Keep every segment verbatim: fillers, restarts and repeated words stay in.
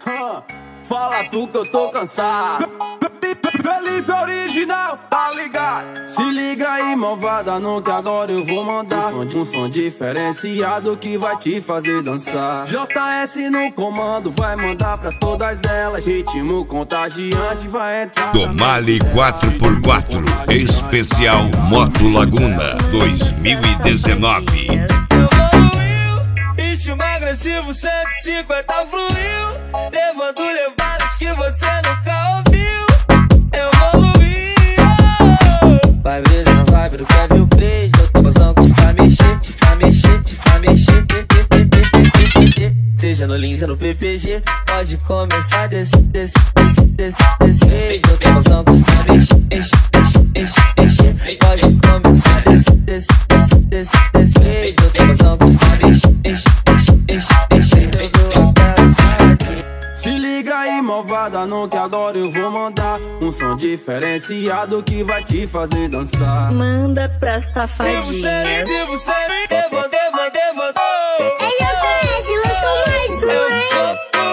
Fala tu que eu tô cansado. Felipe original, tá ligado? Se liga aí, malvada, no que agora eu vou mandar um som, um som diferenciado que vai te fazer dançar. J S no comando, vai mandar pra todas elas. Ritmo contagiante vai entrar. Domale quatro por quatro, especial Moto Laguna dois mil e dezenove. Ritmo agressivo, cento e cinquenta fluiu, levando levadas que você nunca ouviu. Evoluiu. Vai ver na vibe do Kevin Play, outra emoção que te faz mexer, te faz mexer, te faz mexer. Seja no Lins ou no P P G, pode começar desse, desse, desse, desse, desse jeito. Outra emoção que te faz mexer, mexer, mexer, mexer. Pode começar desse, desse, desse, desse, desse jeito. Outra emoção que te faz mexer, mexer, mexer, mexer. Se liga aí, malvada, no que agora eu vou mandar um som diferenciado que vai te fazer dançar. Manda pra safadinha. Devo ser, devo ser, devo, devo, devo. Ei, eu conheço, lançou mais um, hein?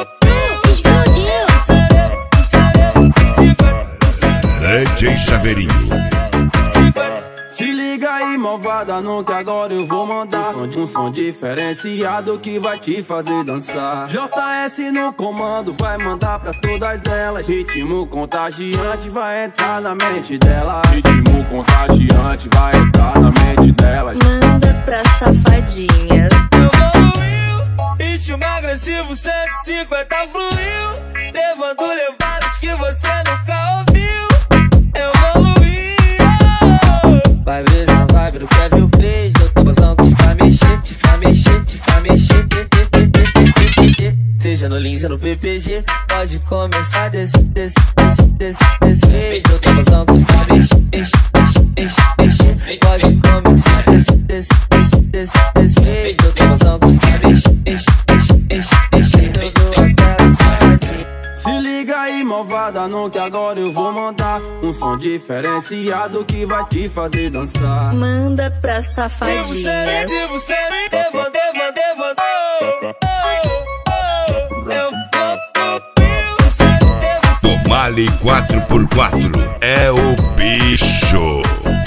Explodiu. D J Chaveirinho. Se liga aí, malvada, no que agora eu vou mandar um som, um som diferenciado que vai te fazer dançar. J S no comando, vai mandar pra todas elas. Ritmo contagiante vai entrar na mente dela. Ritmo contagiante vai entrar na mente delas. Manda pra safadinha. Evoluiu. Ritmo agressivo, cento e cinquenta fluiu, levando levadas que você nunca ouviu. Evoluiu. Vai ver na vibe do Kevin Play, outra emoção que te faz mexer, te faz mexer, te faz mexer. Seja no Lins ou no P P G, pode começar desse, desse, desse, desse, desse jeito. Outra emoção que te faz mexer, mexer, mexer, mexer. Pode começar desse, desse, desse, desse, desse jeito. Outra emoção que te faz mexer, mexer, mexer, mexer. Eu dou aquela saladinha. Se liga aí, malvada, no que agora eu vou mandar um som diferenciado que vai te fazer dançar. Manda pra safadinha. Devo ser, devo ser, devo, devo, devo. Domale quatro por quatro é o bicho.